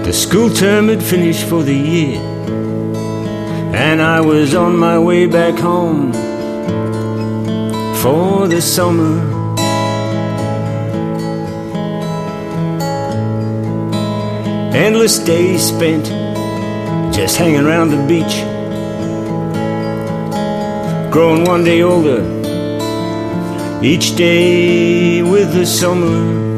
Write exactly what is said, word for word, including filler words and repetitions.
The school term had finished for the year, and I was on my way back home for the summer. Endless days spent just hanging around the beach, growing one day older each day with the summer.